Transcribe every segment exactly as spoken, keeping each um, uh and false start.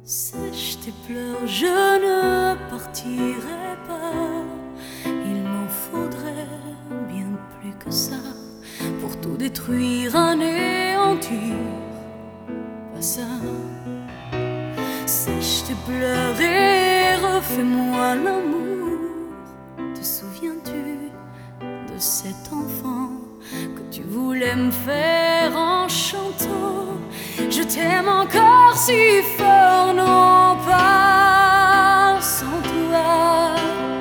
Sèche tes pleurs, je ne partirai pas. Il m'en faudrait bien plus que ça pour tout détruire, anéantir. Pas ça. Sèche tes pleurs et refais-moi l'amour. Te souviens-tu de cet enfant que tu voulais me faire en chantant? Je t'aime encore si fort, non pas sans toi.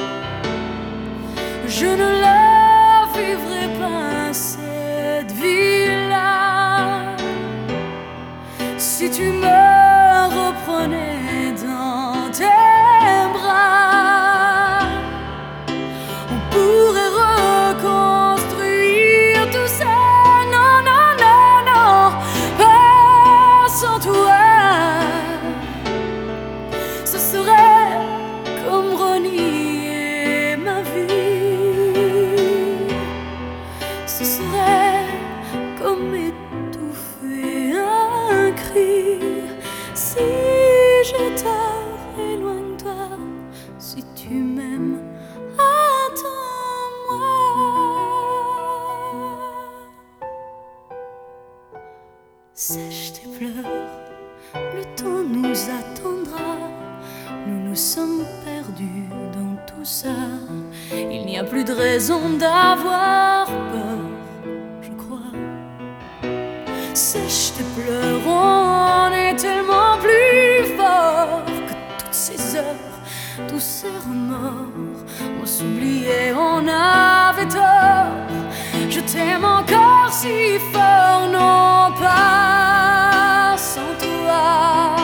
Je ne la vivrai pas cette vie-là. Si tu me reprenais dans tes bras, on pourrait reconstruire tout ça. Non, non, non, non, pas sans toi. Ce serait comme renier ma vie. Ce serait comme étouffer un cri. Si j'ai tort, éloigne-toi. Si tu m'aimes, attends-moi. Sèche tes pleurs, le temps nous attendra. Nous nous sommes perdus dans tout ça. Il n'y a plus de raison d'avoir peur, je crois. Sèche tes pleurs, on est tellement plus fort que toutes ces heures, tous ces remords. On s'oubliait, on avait tort. Je t'aime encore si fort, non pas sans toi.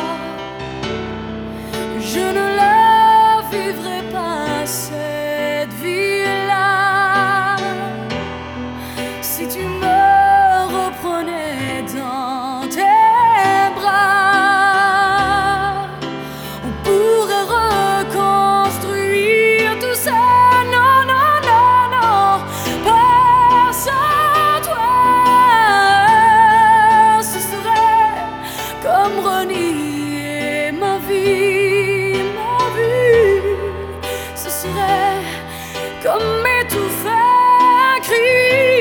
Je ne la vivrai pas cette vie-là. Si tu me reprenais dans tes bras, on pourrait reconstruire tout ça. Non, non, non, non, pas sans toi. Ce serait comme renier ma vie, ma vie. Ce serait comme étouffer un cri.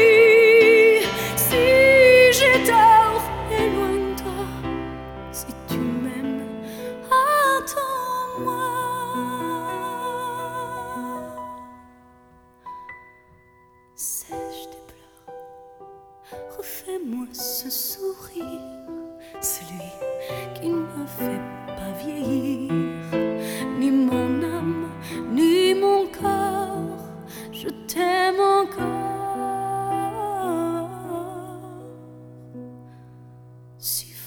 Si j'ai tort, éloigne-toi. Si tu m'aimes, attends-moi. Sèche tes pleurs, refais-moi ce sourire, celui qui ne me fait pas vieillir, ni mon âme, ni mon corps. Je t'aime encore si